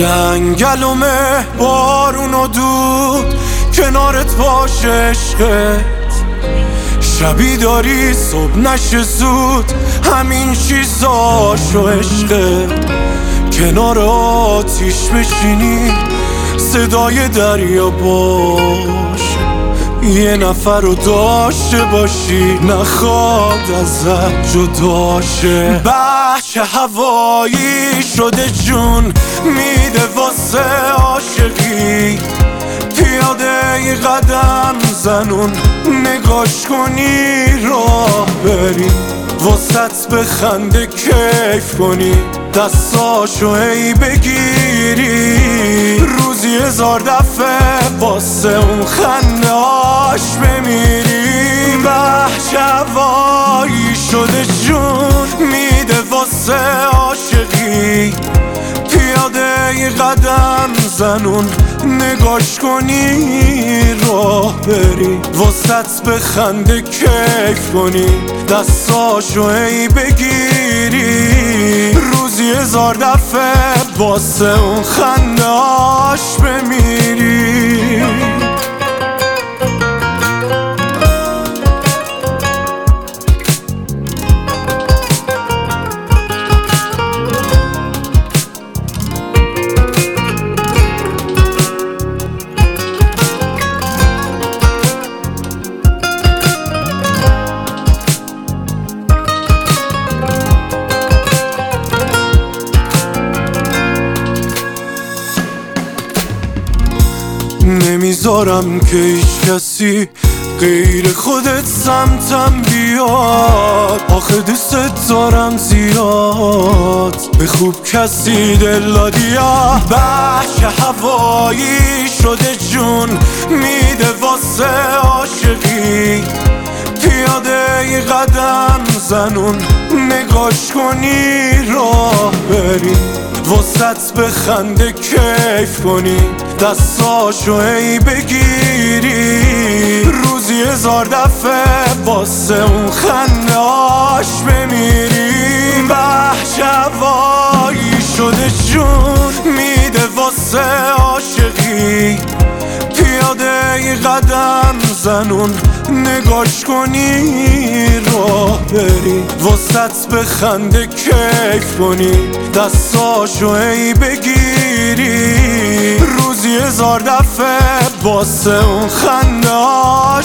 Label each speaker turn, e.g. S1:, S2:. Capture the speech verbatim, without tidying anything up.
S1: جنگلومه بارون و دود کنارت باشه عشقت، شبی داری صبح نشه زود، همین چیزاشو عشقت. کنار آتیش بشینی صدای دریا باشه، یه نفر رو داشته باشی نخواد ازت جداشه. بچه هوایی شده جون میده واسه عاشقی، پیاده ای قدم زنون نگاش کنی راه بری، واسط بخنده کیف کنی دستاشو ای بگیری، روزی هزار دفعه واسه اون خندهاش بمیری. بچه هوایی شده جون میده واسه عاشقی، پیاده ای قدم زنون نگاش کنی راه بری، واسط بخنده کیف کنی دستاشو ای بگیری، روزی هزار دفعه واسه اون خندهاش بمیری. نمیذارم که هیچ کسی غیر خودت سمتم بیاد، آخه دوست دارم زیاد به خوب کسی دل دادیا. بچه هوایی شده جون میده واسه عاشقی، پیاده ای قدم زنون نگاش کنی راه بری، واسط بخنده کیف کنی دستاشو ای بگیری، روزی هزار دفعه واسه اون خندهاش بمیری. بچه هوایی شده جون میده واسه عاشقی، پیاده ای قدم زنون نگاش کنی راه بری، واسط بخنده کیف کنی دستاشو ای بگیری، روزی هزار دفعه واسه اون خندهاش